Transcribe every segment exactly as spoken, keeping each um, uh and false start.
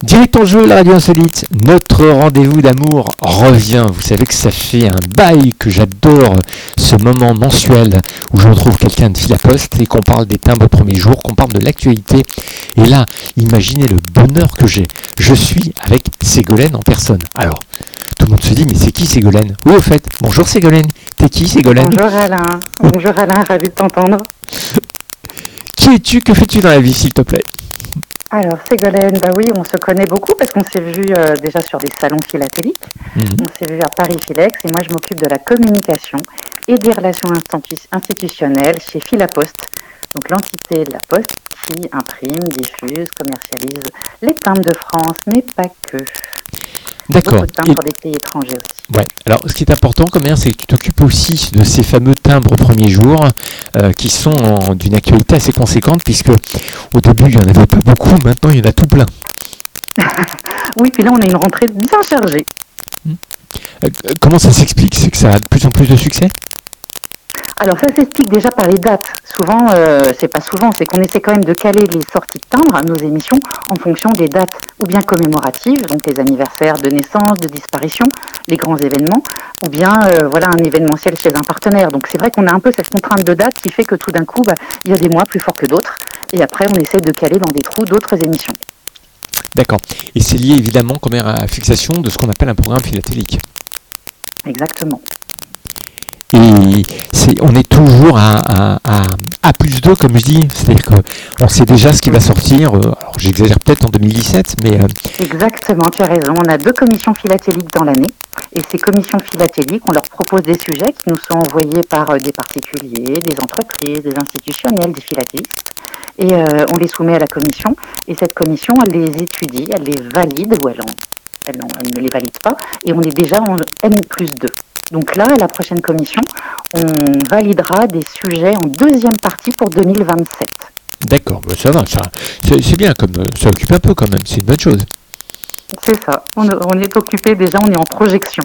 Direct en jeu, la radio insolite, notre rendez-vous d'amour revient. Vous savez que ça fait un bail que j'adore ce moment mensuel où je retrouve quelqu'un de fil à poste et qu'on parle des timbres au premier jour, qu'on parle de l'actualité. Et là, imaginez le bonheur que j'ai. Je suis avec Ségolène en personne. Alors, tout le monde se dit, mais c'est qui Ségolène? Oui, au fait, bonjour Ségolène. T'es qui Ségolène? Bonjour Alain. Bonjour Alain, ravi de t'entendre. Qui es-tu? Que fais-tu dans la vie, s'il te plaît? Alors Ségolène, bah oui, on se connaît beaucoup parce qu'on s'est vu euh, déjà sur des salons philatéliques. Mmh. On s'est vu à Paris Philex et moi je m'occupe de la communication et des relations institu- institutionnelles chez Philapost, donc l'entité de la Poste qui imprime, diffuse, commercialise les timbres de France, mais pas que. D'accord. Beaucoup de timbres et... pour des pays étrangers aussi. Ouais. Alors, ce qui est important quand même, c'est que tu t'occupes aussi de ces fameux timbres au premier jour, euh, qui sont en, d'une actualité assez conséquente, puisque au début, il n'y en avait pas beaucoup, maintenant, il y en a tout plein. Oui, puis là, on a une rentrée bien chargée. Euh, comment ça s'explique? C'est que ça a de plus en plus de succès? Alors ça s'explique déjà par les dates. Souvent, euh, c'est pas souvent, c'est qu'on essaie quand même de caler les sorties de timbres à nos émissions en fonction des dates ou bien commémoratives, donc les anniversaires de naissance, de disparition, les grands événements, ou bien euh, voilà un événementiel chez un partenaire. Donc c'est vrai qu'on a un peu cette contrainte de date qui fait que tout d'un coup, bah, il y a des mois plus forts que d'autres, et après on essaie de caler dans des trous d'autres émissions. D'accord. Et c'est lié évidemment quand même à la fixation de ce qu'on appelle un programme philatélique. Exactement. Et c'est, on est toujours à, à, à, à plus deux, comme je dis, c'est-à-dire qu'on sait déjà ce qui va sortir, euh, alors j'exagère peut-être en deux mille dix-sept, mais... Euh... Exactement, tu as raison, on a deux commissions philatéliques dans l'année, et ces commissions philatéliques, on leur propose des sujets qui nous sont envoyés par euh, des particuliers, des entreprises, des institutionnels, des philatélistes, et euh, on les soumet à la commission, et cette commission, elle les étudie, elle les valide, ou elle, en, elle, en, elle ne les valide pas, et on est déjà en N plus deux. Donc là, à la prochaine commission, on validera des sujets en deuxième partie pour deux mille vingt-sept. D'accord, bah ça va, ça, c'est, c'est bien, comme ça occupe un peu quand même, c'est une bonne chose. C'est ça, on, on est occupé déjà, on est en projection.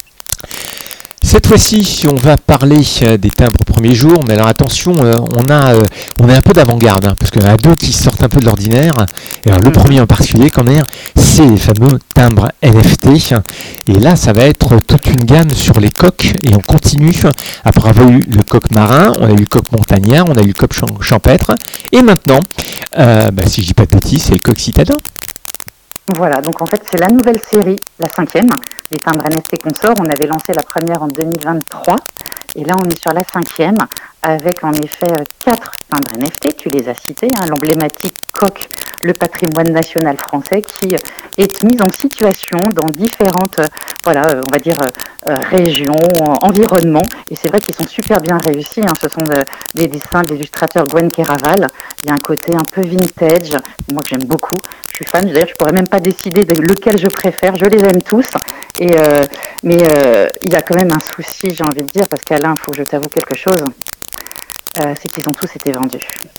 Cette fois-ci, on va parler des timbres au premier jour, mais alors attention, euh, on a, euh, on est un peu d'avant-garde, hein, parce qu'il y en a deux qui sortent un peu de l'ordinaire. Et alors, le mmh. premier en particulier, quand même, c'est les fameux timbres N F T. Et là, ça va être toute une gamme sur les coques, et on continue. Après avoir eu le coq marin, on a eu le coq montagnard, on a eu le coq champêtre, et maintenant, euh, bah, si je dis pas de bêtises, c'est le coq citadin. Voilà, donc en fait c'est la nouvelle série, la cinquième, des timbres N F T consorts. On avait lancé la première en deux mille vingt-trois et là on est sur la cinquième avec en effet quatre timbres N F T, tu les as cités, hein, l'emblématique coq, le patrimoine national français qui est mis en situation dans différentes, euh, voilà, euh, on va dire euh, régions, environnements, et c'est vrai qu'ils sont super bien réussis, hein. Ce sont de, des dessins de l'illustrateur Gwen Keraval. Il y a un côté un peu vintage, moi que j'aime beaucoup. Je suis fan, d'ailleurs je pourrais même pas décider de lequel je préfère, je les aime tous, et euh, mais euh, il y a quand même un souci, j'ai envie de dire, parce qu'Alain, il faut que je t'avoue quelque chose, euh, c'est qu'ils ont tous été vendus.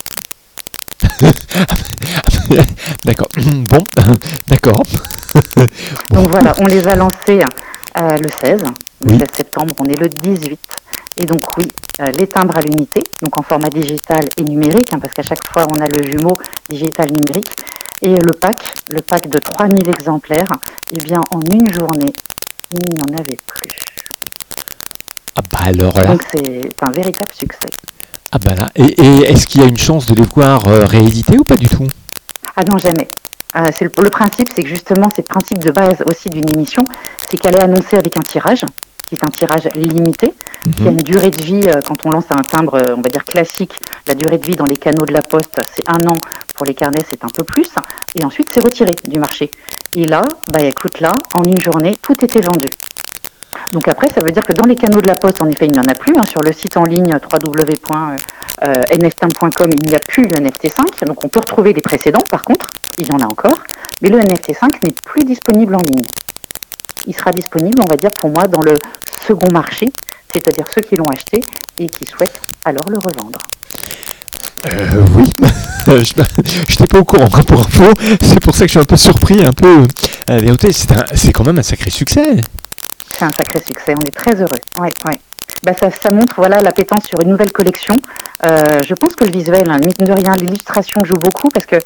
D'accord, bon, d'accord. Bon. Donc voilà, on les a lancés euh, le seize, le oui. seize septembre, on est le dix-huit, et donc oui, euh, les timbres à l'unité, donc en format digital et numérique, hein, parce qu'à chaque fois on a le jumeau digital numérique. Et le pack, le pack de trois mille exemplaires, eh bien en une journée, il n'y en avait plus. Ah bah alors là. Donc c'est un véritable succès. Ah bah là. Et, et est-ce qu'il y a une chance de les voir euh, réédités ou pas du tout? Ah non, jamais. Euh, c'est le, le principe, c'est que justement, c'est le principe de base aussi d'une émission, c'est qu'elle est annoncée avec un tirage, qui est un tirage limité, mmh. qui a une durée de vie, euh, quand on lance un timbre, on va dire classique, la durée de vie dans les canaux de la Poste, c'est un an. Pour les carnets, c'est un peu plus. Et ensuite, c'est retiré du marché. Et là, bah écoute, là, en une journée, tout était vendu. Donc après, ça veut dire que dans les canaux de la Poste, en effet, il n'y en a plus. Hein. Sur le site en ligne w w w point n f timbre point com, il n'y a plus le N F T cinq. Donc on peut retrouver les précédents, par contre. Il y en a encore. Mais le N F T cinq n'est plus disponible en ligne. Il sera disponible, on va dire, pour moi, dans le second marché, c'est-à-dire ceux qui l'ont acheté et qui souhaitent alors le revendre. Euh, oui, je n'étais pas au courant pour info, c'est pour ça que je suis un peu surpris, un peu. Euh, c'est, un, c'est quand même un sacré succès. C'est un sacré succès, on est très heureux. Ouais, ouais. Bah ça, ça montre voilà, l'appétence sur une nouvelle collection. Euh, je pense que le visuel, hein, mine de rien, l'illustration joue beaucoup parce que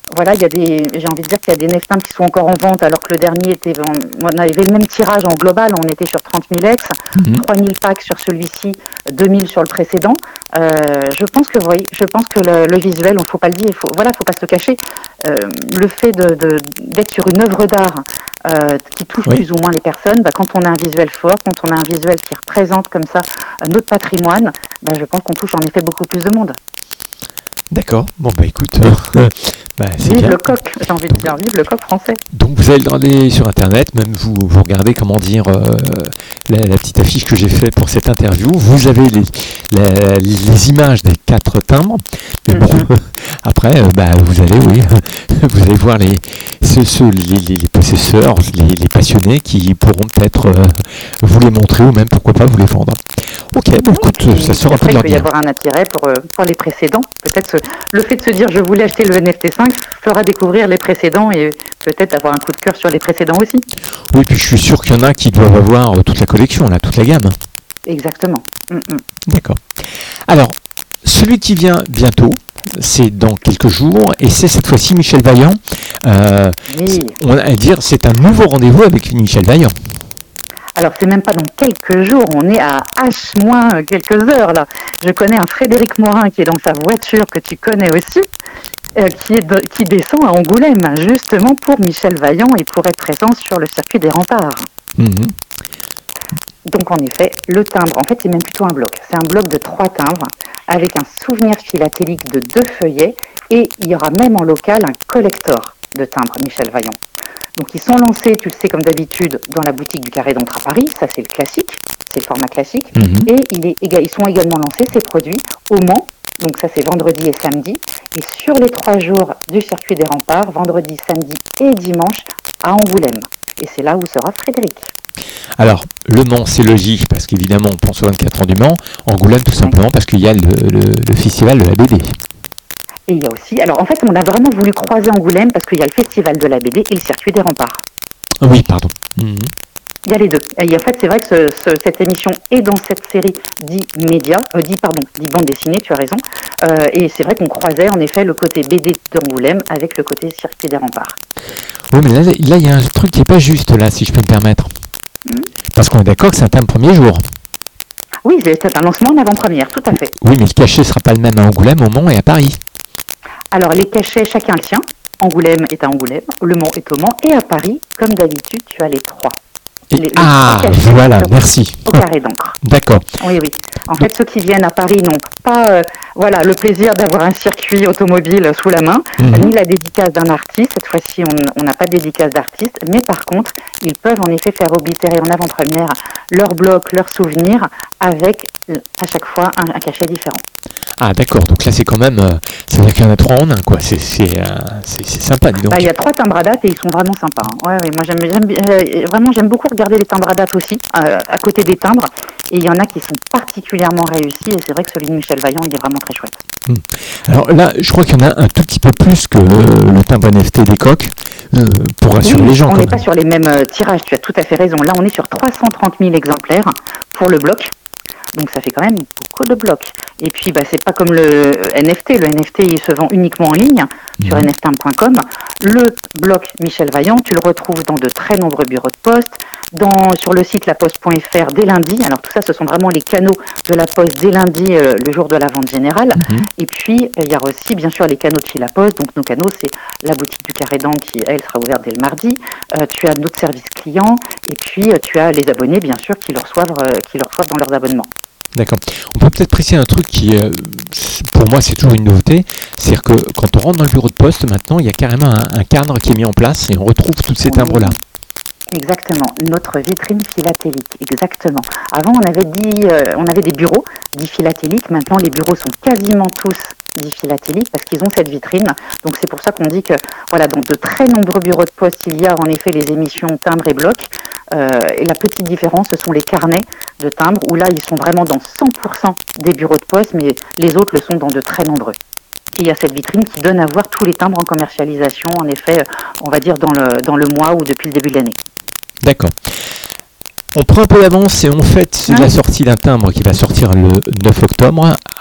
Voilà, il y a des, j'ai envie de dire qu'il y a des neuf timbres qui sont encore en vente, alors que le dernier était, on, on avait le même tirage en global, on était sur trente mille ex, Mhm. trois mille packs sur celui-ci, deux mille sur le précédent. Euh, je pense que oui, je pense que le, le visuel, on faut pas le dire, il faut, voilà, faut pas se le cacher. Euh, le fait de, de, d'être sur une œuvre d'art euh, qui touche Oui. plus ou moins les personnes, bah, quand on a un visuel fort, quand on a un visuel qui représente comme ça euh, notre patrimoine, bah, je pense qu'on touche en effet beaucoup plus de monde. D'accord. Bon, bah écoute, euh, bah, c'est Vive bien. le coq, j'ai envie de dire, vive le coq français. Donc vous allez regarder sur internet, même vous, vous regardez comment dire euh, la, la petite affiche que j'ai faite pour cette interview. Vous avez les, la- les images des quatre timbres. Mais bon, Mhm. après, euh, bah, vous allez, oui, vous allez voir les, ceux, ceux- les, les- les possesseurs, les, les passionnés qui pourront peut-être euh, vous les montrer ou même pourquoi pas vous les vendre. Ok, bon écoute, ça sort un peu Après, de il peut y l'ordinaire. avoir un intérêt pour, euh, pour les précédents. Peut-être ce- le fait de se dire je voulais acheter le N F T cinq fera découvrir les précédents et peut-être avoir un coup de cœur sur les précédents aussi. Oui, puis je suis sûr qu'il y en a qui doivent avoir euh, toute la collection, là, toute la gamme. Exactement. Mm, mm. D'accord. Alors, celui qui vient bientôt, c'est dans quelques jours, et c'est cette fois-ci Michel Vaillant. Euh, Oui. on va dire, c'est un nouveau rendez-vous avec Michel Vaillant. Alors, c'est même pas dans quelques jours, on est à H moins quelques heures là. Je connais un Frédéric Morin qui est dans sa voiture, que tu connais aussi, euh, qui, est de- qui descend à Angoulême, justement pour Michel Vaillant et pour être présent sur le circuit des remparts. Mhm. Donc en effet, le timbre, en fait c'est même plutôt un bloc. C'est un bloc de trois timbres avec un souvenir philatélique de deux feuillets et il y aura même en local un collector de timbres Michel Vaillant. Donc ils sont lancés, tu le sais comme d'habitude, dans la boutique du Carré d'Entre à Paris, ça c'est le classique, c'est le format classique. Mhm. Et il est, éga- ils sont également lancés, ces produits, au Mans, donc ça c'est vendredi et samedi. Et sur les trois jours du circuit des remparts, vendredi, samedi et dimanche, à Angoulême. Et c'est là où sera Frédéric. Alors, Le Mans, c'est logique, parce qu'évidemment, on pense aux vingt-quatre ans du Mans. Angoulême, tout simplement, parce qu'il y a le, le- le festival de la B D. Et il y a aussi, alors en fait on a vraiment voulu croiser Angoulême parce qu'il y a le festival de la B D et le circuit des remparts. Ah oui, pardon. Mhm. Il y a les deux. Et en fait c'est vrai que ce- ce- cette émission est dans cette série dit média, euh, dit pardon, dit bande dessinée, tu as raison. Euh, et c'est vrai qu'on croisait en effet le côté B D d'Angoulême avec le côté circuit des remparts. Oui, mais là, là, il y a un truc qui n'est pas juste, là, si je peux me permettre. Mhm. Parce qu'on est d'accord que c'est un thème premier jour. Oui, c'est un lancement en avant-première, tout à fait. Oui, mais le cachet ne sera pas le même à Angoulême, au Mans et à Paris. Alors les cachets, chacun le tien. Angoulême est à Angoulême, Le Mans est au Mans, et à Paris, comme d'habitude, tu as les trois. Et- Les- les ah, trois cachets voilà, sur- merci. Au carré d'encre. D'accord. Oui, oui. En fait, ceux qui viennent à Paris n'ont pas euh, voilà, le plaisir d'avoir un circuit automobile sous la main, Mhm. ni la dédicace d'un artiste. Cette fois-ci, on on n'a pas de dédicace d'artiste, mais par contre, ils peuvent en effet faire oblitérer en avant-première leur bloc, leurs souvenirs, avec euh, à chaque fois un, un cachet différent. Ah, d'accord. Donc là, c'est quand même. euh, ça veut dire qu'il y en a trois en un, quoi. C'est c'est, euh, c'est- c'est sympa, dis donc. Bah, il y a trois timbres à date et ils sont vraiment sympas. Hein. Ouais, ouais, moi, j'aime, j'aime, bi- euh, vraiment, j'aime beaucoup regarder les timbres à date aussi, euh, à côté des timbres. Et il y en a qui sont particulièrement réussis. Et c'est vrai que celui de Michel Vaillant, il est vraiment très chouette. Alors là, je crois qu'il y en a un tout petit peu plus que euh, le timbre N F T des coques, euh, pour rassurer Oui, les gens, on quand n'est même. pas sur les mêmes euh, tirages, tu as tout à fait raison. Là, on est sur trois cent trente mille exemplaires pour le bloc. Donc ça fait quand même beaucoup de blocs. Et puis bah, c'est pas comme le N F T. Le N F T il se vend uniquement en ligne sur Mhm. n f timbre point com. Le bloc Michel Vaillant, tu le retrouves dans de très nombreux bureaux de poste, dans, sur le site laposte point f r dès lundi. Alors tout ça, ce sont vraiment les canaux de la Poste dès lundi, euh, le jour de la vente générale. Mhm. Et puis euh, il y a aussi bien sûr les canaux de chez la Poste. Donc nos canaux, c'est la boutique du Carré d'Ancre qui, elle, sera ouverte dès le mardi. Euh, tu as notre service client et puis euh, tu as les abonnés, bien sûr, qui le reçoivent, euh, qui le reçoivent dans leurs abonnements. D'accord. On peut peut-être préciser un truc qui, euh, pour moi, c'est toujours une nouveauté. C'est-à-dire que quand on rentre dans le bureau de poste, maintenant, il y a carrément un, un cadre qui est mis en place et on retrouve tous ces Oui. timbres-là. Exactement, notre vitrine philatélique, exactement. Avant, on avait dit, euh, on avait des bureaux dits philatéliques. Maintenant, les bureaux sont quasiment tous dits philatéliques parce qu'ils ont cette vitrine. Donc, c'est pour ça qu'on dit que, voilà, dans de très nombreux bureaux de poste, il y a en effet les émissions timbres et blocs. Euh, et la petite différence, ce sont les carnets de timbres où là, ils sont vraiment dans cent pour cent des bureaux de poste, mais les autres le sont dans de très nombreux. Et il y a cette vitrine qui donne à voir tous les timbres en commercialisation, en effet, on va dire dans le, dans le mois ou depuis le début de l'année. D'accord. On prend un peu d'avance et on fête Ouais. la sortie d'un timbre qui va sortir le neuf octobre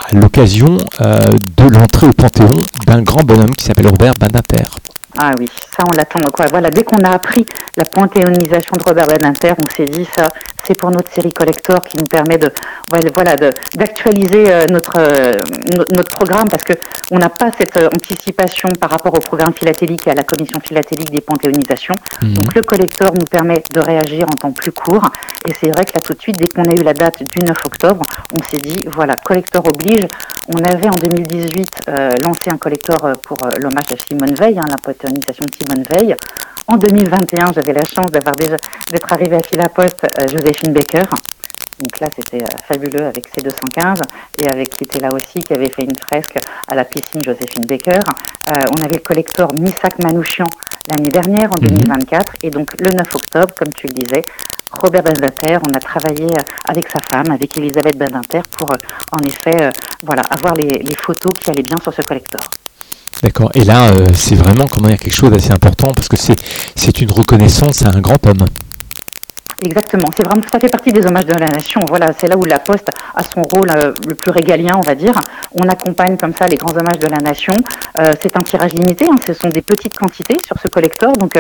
à l'occasion euh, de l'entrée au Panthéon d'un grand bonhomme qui s'appelle Robert Badinter. Ah oui, ça on l'attend quoi. Voilà, dès qu'on a appris la panthéonisation de Robert Badinter, on s'est dit ça, c'est pour notre série collector qui nous permet de, voilà, de, d'actualiser euh, notre, euh, notre notre programme parce que on n'a pas cette euh, anticipation par rapport au programme philatélique et à la commission philatélique des panthéonisations. Mmh. Donc le collector nous permet de réagir en temps plus court. Et c'est vrai que là tout de suite, dès qu'on a eu la date du neuf octobre, on s'est dit voilà, collector oblige. On avait en deux mille dix-huit euh, lancé un collector pour euh, l'hommage à Simone Veil, hein, la panthéonisation de Simone Veil. En deux mille vingt et un, j'avais la chance d'avoir déjà d'être arrivée à Philaposte euh, Joséphine Baker. Donc là, c'était euh, fabuleux avec C deux cent quinze et avec qui était là aussi, qui avait fait une fresque à la piscine Joséphine Baker. Euh, on avait le collector Missak Manouchian l'année dernière, en mmh. deux mille vingt-quatre. Et donc le neuf octobre, comme tu le disais, Robert Badinter, on a travaillé avec sa femme, avec Elisabeth Badinter, pour en effet euh, voilà, avoir les, les photos qui allaient bien sur ce collector. D'accord. Et là, euh, c'est vraiment comment dire, quelque chose d'assez important parce que c'est, c'est une reconnaissance à un grand homme. Exactement. C'est vraiment, ça fait partie des hommages de la nation. Voilà, c'est là où la Poste a son rôle euh, le plus régalien, on va dire. On accompagne comme ça les grands hommages de la nation. Euh, c'est un tirage limité. Hein, ce sont des petites quantités sur ce collector. Donc,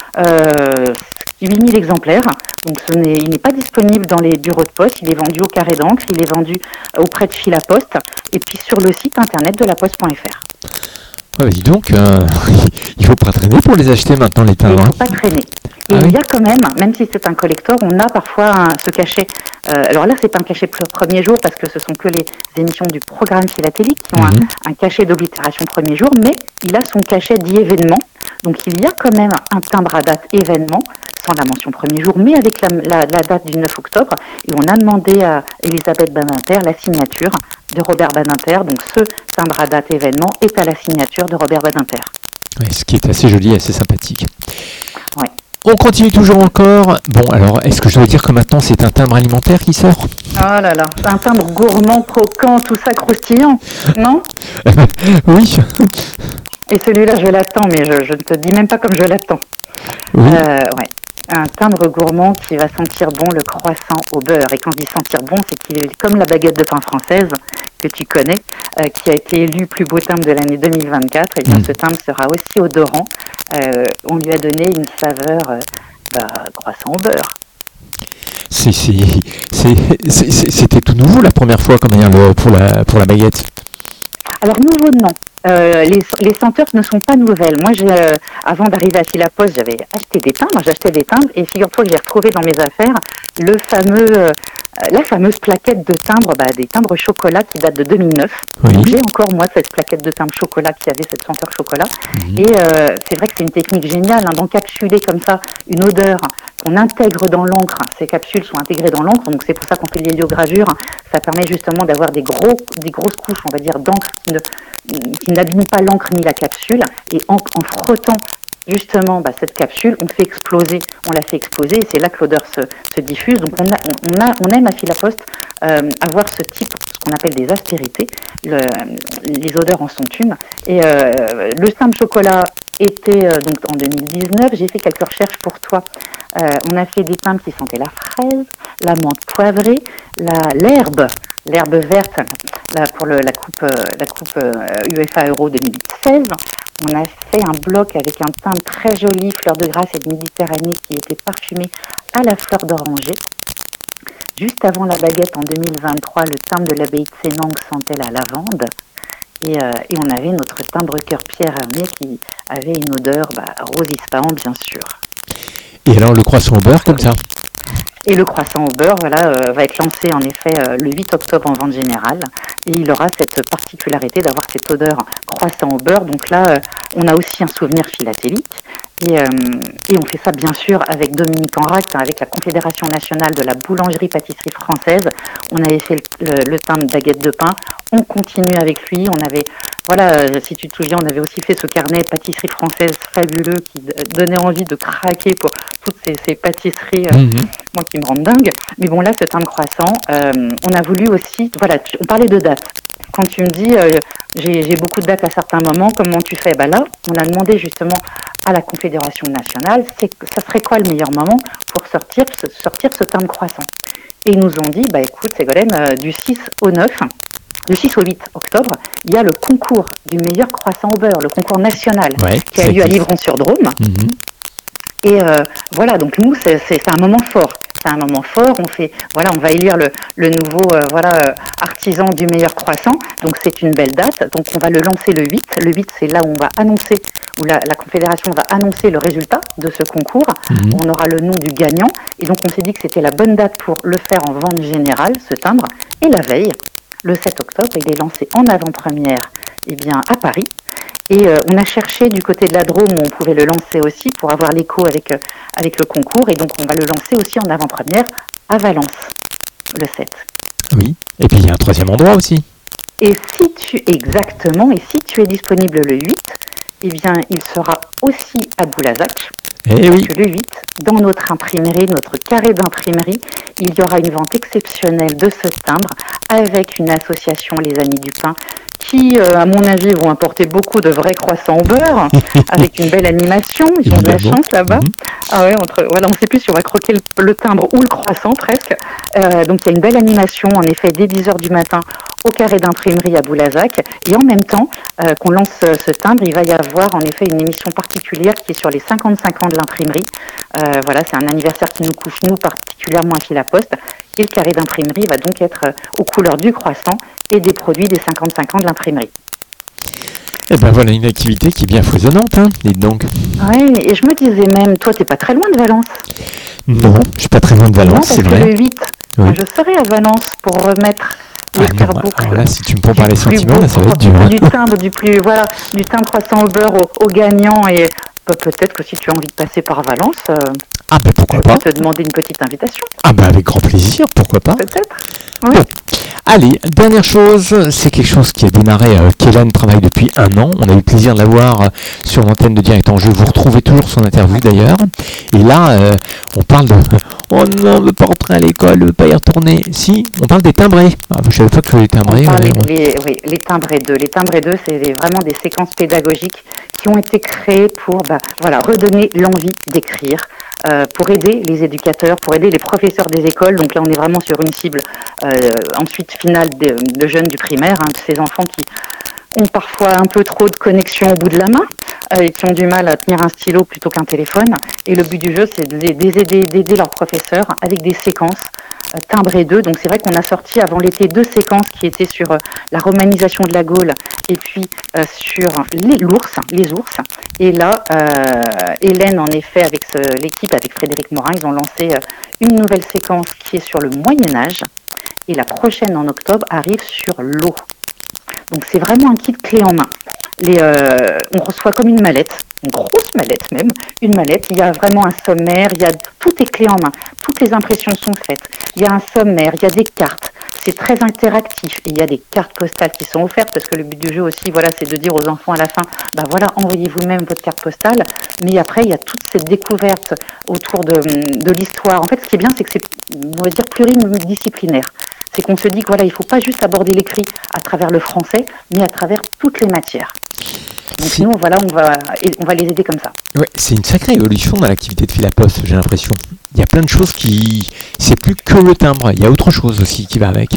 euh, huit mille exemplaires. Donc, ce n'est, il n'est pas disponible dans les bureaux de poste. Il est vendu au carré d'encre. Il est vendu auprès de Philaposte. Et puis sur le site internet de la poste point f r. Ouais, dis donc, euh, il faut pas traîner pour les acheter maintenant, les timbres. Il ne faut pas traîner. Et ah il oui. y a quand même, même si c'est un collector, on a parfois un, ce cachet. Euh, alors là, c'est pas un cachet premier jour parce que ce sont que les émissions du programme philatélique qui ont mm-hmm. un, un cachet d'oblitération premier jour, mais il a son cachet dit événement. Donc il y a quand même un timbre à date événement, sans la mention premier jour, mais avec la, la, la date du neuf octobre. Et on a demandé à Elisabeth Badinter la signature de Robert Badinter. Donc ce timbre à date événement est à la signature de Robert Badinter. Ouais, ce qui est assez joli, assez sympathique. Ouais. On continue toujours encore. Bon, alors, est-ce que je dois dire que maintenant, c'est un timbre alimentaire qui sort ? Oh là là, un timbre gourmand, croquant, tout ça croustillant, non ? Oui. Et celui-là, je l'attends, mais je, je ne te dis même pas comme je l'attends. Oui. Euh, ouais. Un timbre gourmand qui va sentir bon le croissant au beurre. Et quand je dis sentir bon, c'est qu'il est comme la baguette de pain française que tu connais, euh, qui a été élu plus beau timbre de l'année deux mille vingt-quatre. Et bien, mmh. ce timbre sera aussi odorant. Euh, on lui a donné une saveur euh, bah, croissant au beurre. C'est, c'est, c'est, c'est, c'est, c'était tout nouveau la première fois comme dire, le, pour, la, pour la baguette. Alors nouveau non. Euh, les, les senteurs ne sont pas nouvelles. Moi, j'ai, euh, avant d'arriver à Philaposte, j'avais acheté des timbres, j'achetais des timbres, et figure-toi que j'ai retrouvé dans mes affaires le fameux, euh, la fameuse plaquette de timbres, bah, des timbres chocolat qui date de deux mille neuf. Oui. Donc, j'ai encore moi cette plaquette de timbres chocolat qui avait cette senteur chocolat. Mmh. Et euh, c'est vrai que c'est une technique géniale, hein, d'encapsuler comme ça une odeur qu'on intègre dans l'encre. Ces capsules sont intégrées dans l'encre, donc c'est pour ça qu'on fait l'héliogravure. Ça permet justement d'avoir des gros, des grosses couches, on va dire, d'encre qui ne qui n'abîme pas l'encre ni la capsule, et en, en frottant justement bah, cette capsule, on fait exploser, on la fait exploser, et c'est là que l'odeur se, se diffuse. Donc on, a, on, a, on aime à Philaposte euh, avoir ce type, ce qu'on appelle des aspérités, le, les odeurs en sont une. Et euh, le timbre chocolat était euh, donc en deux mille dix-neuf, j'ai fait quelques recherches pour toi. Euh, on a fait des timbres qui sentaient la fraise, la menthe poivrée, la, l'herbe, l'herbe verte là, pour le, la coupe, euh, la coupe euh, UEFA Euro deux mille seize. On a fait un bloc avec un timbre très joli, fleur de grâce et de Méditerranée, qui était parfumé à la fleur d'oranger. Juste avant la baguette en deux mille vingt-trois, le timbre de l'abbaye de Sénangue sentait la lavande. Et, euh, et on avait notre timbre cœur-pierre armé qui avait une odeur bah, rose ispahan, bien sûr. Et alors le croissant au beurre comme ça ? Et le croissant au beurre, voilà, euh, va être lancé en effet euh, le huit octobre en vente générale. Et il aura cette particularité d'avoir cette odeur croissant au beurre. Donc là, euh, on a aussi un souvenir philatélique. Et, euh, et on fait ça bien sûr avec Dominique Enrac, avec la Confédération nationale de la boulangerie-pâtisserie française. On avait fait le, le, le timbre baguette de pain. On continue avec lui. On avait, voilà, euh, si tu te souviens, on avait aussi fait ce carnet pâtisserie française fabuleux qui d- donnait envie de craquer pour toutes ces, ces pâtisseries, euh, mmh. moi qui me rendent dingue. Mais bon, là, ce timbre croissant, euh, on a voulu aussi, voilà, tu, on parlait de dates. Quand tu me dis, euh, j'ai, j'ai beaucoup de dates à certains moments, comment tu fais ? Bah là, on a demandé justement à la Confédération nationale, c'est, ça serait quoi le meilleur moment pour sortir, sortir ce timbre croissant ? Et ils nous ont dit, bah écoute Ségolène, euh, du six au neuf, du six au huit octobre, il y a le concours du meilleur croissant au beurre, le concours national, Ouais, qui a ça lieu à existe. Livron-sur-Drôme. Mhm. Et euh, voilà, donc nous, c'est, c'est, c'est un moment fort. C'est un moment fort. On fait, voilà, on va élire le, le nouveau, euh, voilà, euh, artisan du meilleur croissant. Donc c'est une belle date. Donc on va le lancer le huit. Le huit, c'est là où on va annoncer, où la, la Confédération va annoncer le résultat de ce concours. Mhm. On aura le nom du gagnant. Et donc on s'est dit que c'était la bonne date pour le faire en vente générale, ce timbre. Et la veille, le sept octobre, il est lancé en avant-première, eh bien, à Paris. Et euh, on a cherché du côté de la Drôme où on pouvait le lancer aussi pour avoir l'écho avec, euh, avec le concours. Et donc on va le lancer aussi en avant-première à Valence, le sept. Oui. Et puis il y a un troisième endroit aussi. Et si tu, exactement, et si tu es disponible le huit, eh bien il sera aussi à Boulazac. Eh Parce oui. que le huit, dans notre imprimerie, notre carré d'imprimerie, il y aura une vente exceptionnelle de ce timbre avec une association, les Amis du Pain, qui, euh, à mon avis, vont apporter beaucoup de vrais croissants au beurre, avec une belle animation. Ils ont de la Évidemment. chance là-bas. Mhm. Ah ouais, entre, voilà, on ne sait plus si on va croquer le, le timbre ou le croissant presque. Euh, donc il y a une belle animation, en effet, dès dix heures du matin au carré d'imprimerie à Boulazac. Et en même temps euh, qu'on lance euh, ce timbre, il va y avoir en effet une émission particulière qui est sur les cinquante-cinq ans de l'imprimerie. Euh, voilà, c'est un anniversaire qui nous couche, nous, particulièrement à Fil-la-Poste. Et le carré d'imprimerie va donc être euh, aux couleurs du croissant et des produits des cinquante-cinq ans de l'imprimerie. Eh ben voilà une activité qui est bien foisonnante, hein, dites donc. Oui, et je me disais même, toi, t'es pas très loin de Valence. Non, je suis pas très loin de Non, Valence, parce c'est que vrai. le huit, Oui. je serai à Valence pour remettre Ah non, l'escarboucle. alors là, si tu me prends par les du plus sentiments, beau là, ça va être cro- dur. hein. Du timbre, du plus, voilà, du timbre croissant au beurre au, au gagnant. Et bah, peut-être que si tu as envie de passer par Valence, euh, Ah ben pourquoi je pas. peux te demander une petite invitation, Ah ben avec grand plaisir, pourquoi pas. peut-être. Oui. Bon. Allez, dernière chose, c'est quelque chose qui a démarré, euh, Kélan travaille depuis un an, on a eu le plaisir de la voir euh, sur l'antenne de Direct en Jeu, vous retrouvez toujours son interview d'ailleurs, et là, euh, on parle de « Oh non, on ne veut pas rentrer à l'école, on ne veut pas y retourner ». Si, on parle des timbrés. Ah, je ne savais pas que les timbrés... On parle ouais, des- les, oui, les timbrés deux. Les timbrés deux, c'est des- vraiment des séquences pédagogiques qui ont été créées pour bah, voilà, redonner l'envie d'écrire, euh, pour aider les éducateurs, pour aider les professeurs des écoles. Donc là, on est vraiment sur une cible euh, ensuite finale de, de jeunes du primaire, hein, de ces enfants qui ont parfois un peu trop de connexion au bout de la main euh, et qui ont du mal à tenir un stylo plutôt qu'un téléphone. Et le but du jeu, c'est de les- d'aider, d'aider leurs professeurs avec des séquences euh, timbrées deux. Donc c'est vrai qu'on a sorti avant l'été deux séquences qui étaient sur euh, la romanisation de la Gaule et puis euh, sur les, l'ours, les ours. Et là, euh, Hélène, en effet, avec ce- l'équipe, avec Frédéric Morin, ils ont lancé euh, une nouvelle séquence qui est sur le Moyen-Âge. Et la prochaine, en octobre, arrive sur l'eau. Donc c'est vraiment un kit clé en main. Les, euh, on reçoit comme une mallette, une grosse mallette même, une mallette. Il y a vraiment un sommaire, il y a, tout est clé en main. Toutes les impressions sont faites. Il y a un sommaire, il y a des cartes. C'est très interactif. Et il y a des cartes postales qui sont offertes parce que le but du jeu aussi, voilà, c'est de dire aux enfants à la fin, bah voilà, envoyez vous-même votre carte postale. Mais après, il y a toute cette découverte autour de, de l'histoire. En fait, ce qui est bien, c'est que c'est, on va dire, pluridisciplinaire. C'est qu'on se dit que voilà, il ne faut pas juste aborder l'écrit à travers le français, mais à travers toutes les matières. Donc Si. nous, voilà, on va, on va les aider comme ça. Ouais, c'est une sacrée évolution dans l'activité de Fil-la-Poste, j'ai l'impression. Il y a plein de choses qui... C'est plus que le timbre, il y a autre chose aussi qui va avec.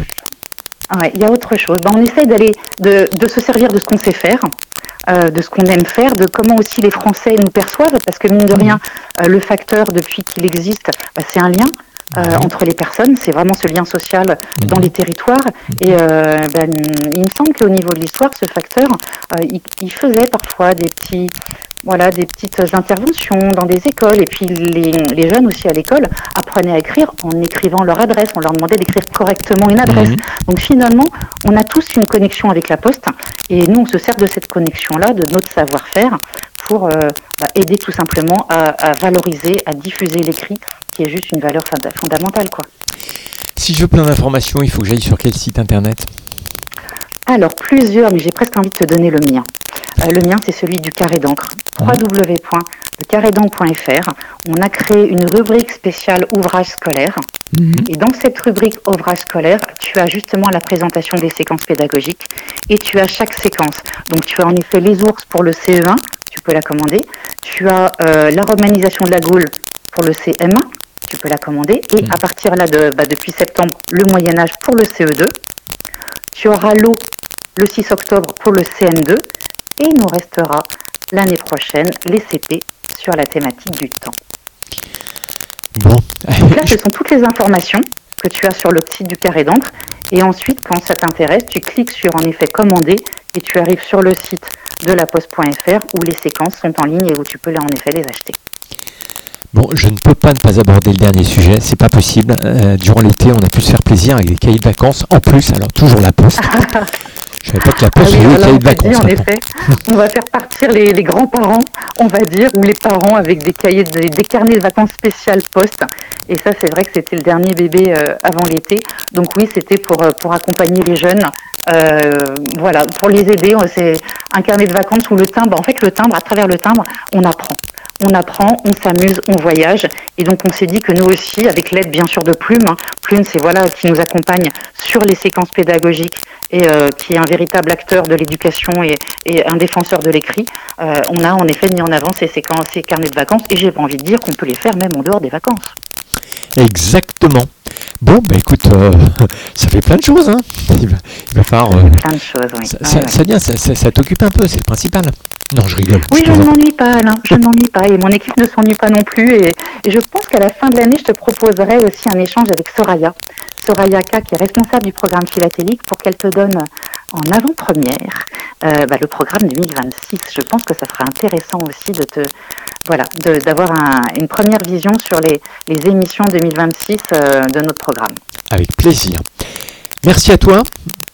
Ah ouais, il y a autre chose. Ben, on essaie d'aller, de, de se servir de ce qu'on sait faire, euh, de ce qu'on aime faire, de comment aussi les Français nous perçoivent, parce que mine de rien, euh, le facteur, depuis qu'il existe, bah, c'est un lien. Euh, Ouais. entre les personnes, c'est vraiment ce lien social dans les territoires. Et euh, ben, il me semble qu'au niveau de l'histoire, ce facteur, euh, il, il faisait parfois des petits, voilà, des petites interventions dans des écoles. Et puis les, les jeunes aussi à l'école apprenaient à écrire en écrivant leur adresse. On leur demandait d'écrire correctement une adresse. Mhm. Donc finalement, on a tous une connexion avec la Poste. Et nous, on se sert de cette connexion-là, de notre savoir-faire, pour euh, bah, aider tout simplement à, à valoriser, à diffuser l'écrit, qui est juste une valeur fond- fondamentale, quoi. Si je veux plein d'informations, il faut que j'aille sur quel site internet? Alors, plusieurs, mais j'ai presque envie de te donner le mien. Euh, le mien, c'est celui du Carré d'encre, w w w point le carré d'encre point f r. On a créé une rubrique spéciale ouvrage scolaire. Mhm. Et dans cette rubrique ouvrage scolaire, tu as justement la présentation des séquences pédagogiques et tu as chaque séquence. Donc, tu as en effet les ours pour le C E un, tu peux la commander. Tu as euh, la romanisation de la Gaule pour le C M un, tu peux la commander. Et à partir là, de, bah, depuis septembre, le Moyen-Âge pour le C E deux. Tu auras l'eau le six octobre pour le C M deux et il nous restera l'année prochaine les C P sur la thématique du temps. Bon. Donc là, ce sont toutes les informations que tu as sur le site du carré d'encre. Et ensuite, quand ça t'intéresse, tu cliques sur en effet commander et tu arrives sur le site de la poste point F R où les séquences sont en ligne et où tu peux en effet les acheter. Bon, je ne peux pas ne pas aborder le dernier sujet, c'est pas possible. Euh, durant l'été, on a pu se faire plaisir avec des cahiers de vacances. En plus, alors toujours la poste. Je savais pas que la poste Ah oui, faisait des voilà, cahiers on de t'a vacances. dit, en maintenant. effet, on va faire partir les, les grands-parents, on va dire, ou les parents avec des cahiers, de- des carnets de vacances spécial poste. Et ça, c'est vrai que c'était le dernier bébé euh, avant l'été. Donc oui, c'était pour, euh, pour accompagner les jeunes. Euh, voilà, pour les aider, euh, c'est un carnet de vacances où le timbre, en fait, le timbre, à travers le timbre, on apprend. On apprend, on s'amuse, on voyage. Et donc, on s'est dit que nous aussi, avec l'aide bien sûr de Plume, hein, Plume, c'est voilà, qui nous accompagne sur les séquences pédagogiques et euh, qui est un véritable acteur de l'éducation et, et un défenseur de l'écrit, euh, on a en effet mis en avant ces séquences, ces carnets de vacances. Et j'ai pas envie de dire qu'on peut les faire même en dehors des vacances. Exactement. Bon, bah écoute, euh, ça fait plein de choses. Hein. Il, va, il va falloir. euh, Plein de choses, oui. ça, Ouais, ça, ouais. ça vient, ça, ça- ça t'occupe un peu, c'est le principal. Non, je rigole. Oui, je je ne plaisante. m'ennuie pas, Alain. Je ne m'ennuie pas. Et mon équipe ne s'ennuie pas non plus. Et, et je pense qu'à la fin de l'année, je te proposerai aussi un échange avec Soraya. Soraya K, qui est responsable du programme philatélique, pour qu'elle te donne en avant-première euh, bah, le programme deux mille vingt-six. Je pense que ça sera intéressant aussi de te, voilà, de- d'avoir un- une première vision sur les, les émissions deux mille vingt-six euh, de notre programme. Avec plaisir. Merci à toi.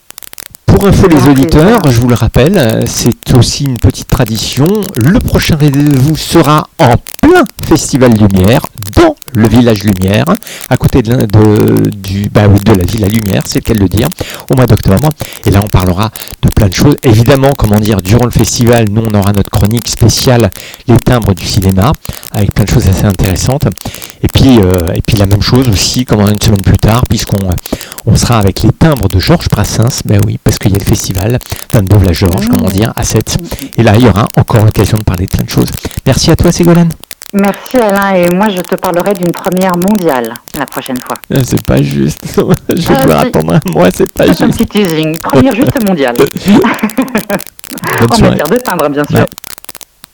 Pour info les Grand auditeurs, plaisir. je vous le rappelle, euh, c'est aussi une petite tradition. Le prochain rendez-vous sera en plein Festival Lumière, dans le village Lumière, à côté de, la- de, du, bah oui, de la Villa Lumière, c'est le cas de le dire, au mois d'octobre. Et là, on parlera de plein de choses. Évidemment, comment dire, durant le festival, nous, on aura notre chronique spéciale, les timbres du cinéma, avec plein de choses assez intéressantes. Et puis, euh, et puis la même chose aussi, comme une semaine plus tard, puisqu'on euh, on sera avec les timbres de Georges Brassens, ben oui, parce qu'il y a le festival vingt-deux la Georges, comment dire, à sept. Et là, il y aura encore l'occasion de parler de plein de choses. Merci à toi, Ségolène. Merci Alain. Et moi, je te parlerai d'une première mondiale la prochaine fois. Euh, C'est pas juste. Je vais Ah, devoir si. attendre un mois, c'est pas C'est un juste. petit teasing. Première juste mondiale. Bonne En soirée. matière de timbre, bien sûr. Ouais.